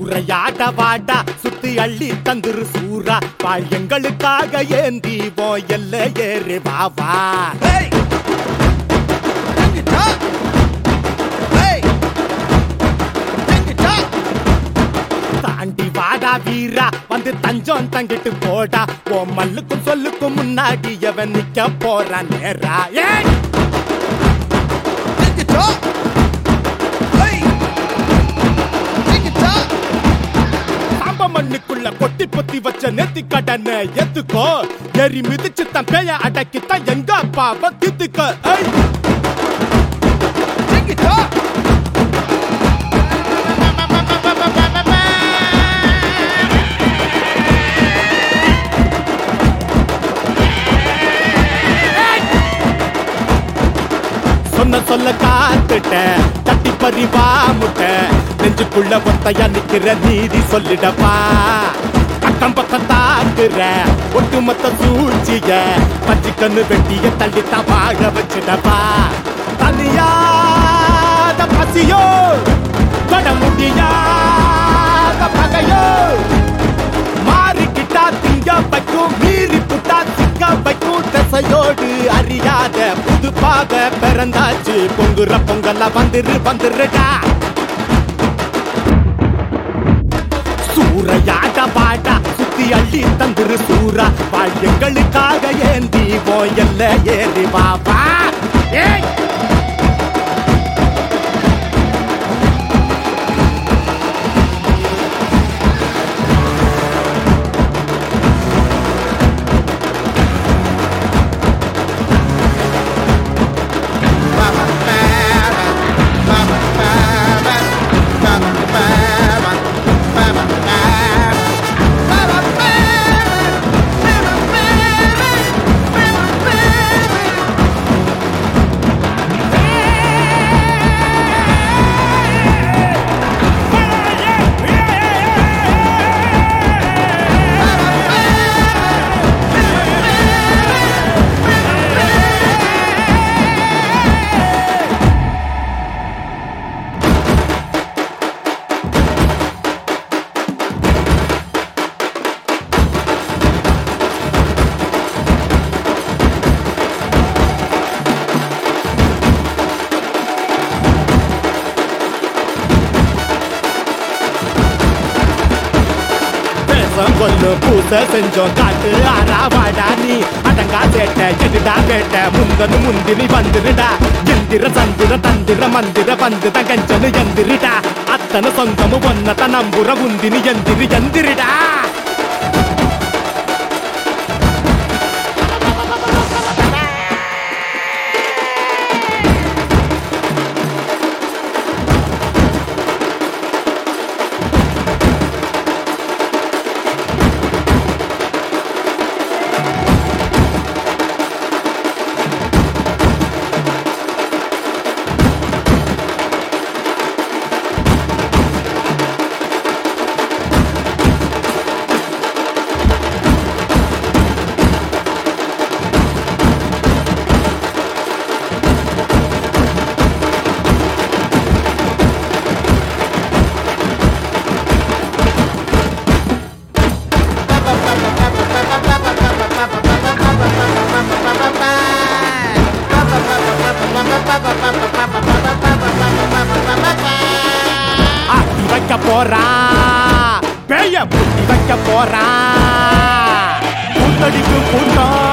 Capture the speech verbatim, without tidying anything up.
சூறையாட வாடா சுத்தி அள்ளி தந்துரு சூரா வாழ் எங்களுக்காக ஏந்தி போ எல்ல ஏறு வாவா தாண்டி வாடா வீரா வந்து தஞ்சம் தங்கிட்டு போடா ஓ மல்லுக்கும் சொல்லுக்கும் முன்னாடி எவன் நிக்க போறான் நேரா ஏய் மண்ணுக்குள்ள கொட்டி பொத்தி வச்ச நெத்தி கடனை எத்துக்கோ எரி மிதிச்சு தன் பேய அடக்கித்தான் எங்க அப்பாவை தித்துக்க சொன்ன சொல்ல காத்துட்ட தட்டி பறிவா முட்ட நெஞ்சுக்குள்ள ஒத்தையா நிக்கிற நீதி சொல்லிடப்பா அக்கம் பக்கம் தாக்குற ஒட்டுமொத்த சூழ்ச்சிய பச்சை கண்ணு வெட்டிய தள்ளித்தா வாழ வச்சிடப்பா தனியாத பசியோ தொட முடியாத பகையோ மாறிக்கிட்டா திங்க வைக்கும் மீறி புட்டா திக்க வைக்கும் திசையோடு அறியாத புது பாத பிறந்தாச்சு பொங்குற பொங்கல்ல வந்துரு வந்துருடா சூறையாட பாடா சுத்தி அள்ளி தந்துரு சூரா வாழ் எங்களுக்காக ஏந்தி போயல்ல ஏறி வாபா ஏய் கொல்லு பூச செஞ்சோம் காட்டு ஆரா வாடா நீ அடங்கா சேட்ட எடுடா வேட்ட முந்தனு முந்தினி வந்துருடா எந்திர சந்திர தந்திர மந்திர வந்து தங்கஞ்சனு எந்திரிடா அத்தனை சொந்தமு ஒன்னத நம்புற முந்தினி எந்திரி எந்திரிடா ஆட்டி வைக்க போறா பேய புட்டி வைக்க போறா புத்தடிக்கு புத்தா